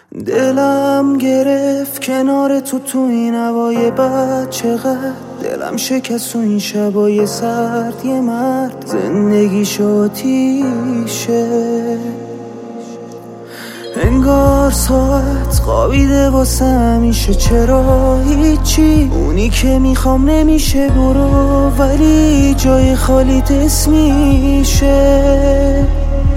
دلم گرفت کنار تو این هوای بد، چقدر دلم شکست تو این شبای سرد. یه مرد زندگیش آتیشه، انگار ساعت خوابیده واسه همیشه. چرا هیچی اونی که میخوام نمیشه، برو ولی جای خالی دست میشه.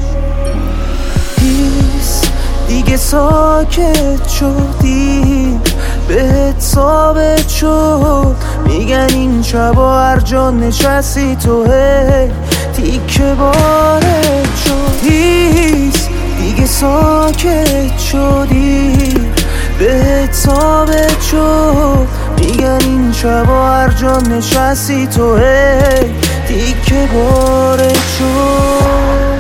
دیگه ساکت شدی، بهت ثابت شد. میگن این شبا هر جا نشستی تو هی تیکه بارت شد. دیگه ساکت شدی، بهت ثابت شد. میگن این شبا هر جا نشستی تو هی تیکه بارت شد.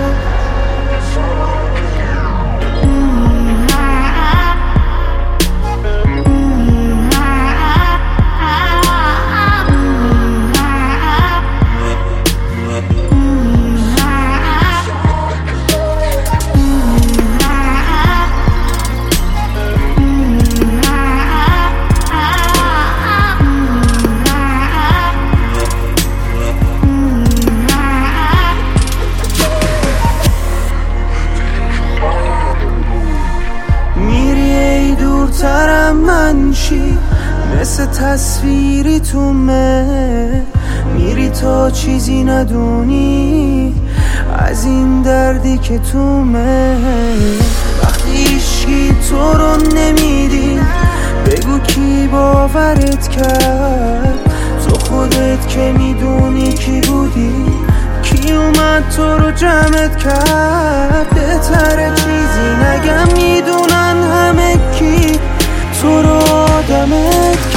دورترم من چی مثل تصویری تو میری تا چیزی ندونی از این دردی که تو وقتی هیچکی تو رو نمیدی، بگو کی باورت کرد؟ تو خودت که میدونی کی بودی، کی اومد تو رو جمعت کرد؟ بهتره چیزی نگم، میدونن همه کی تو رو آدمت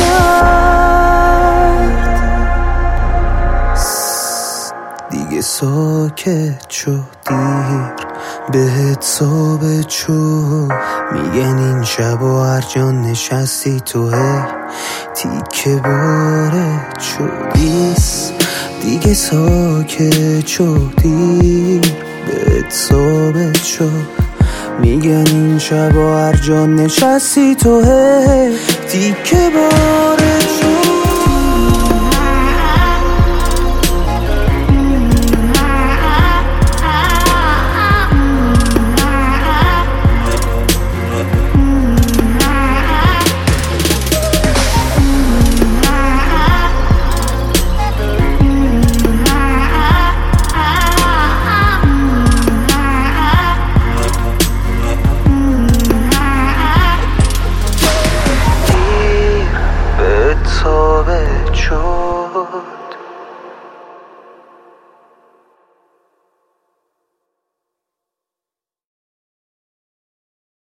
کرد. دیگه ساکت شد، دیر بهت ثابت شد. میگن این شبا هر جا نشستی تو تیکه بارت شد. دیگه ساکت شدی، بهت ثابت شد. میگن این شبا هر جا نشستی تو تیکه بارت شد.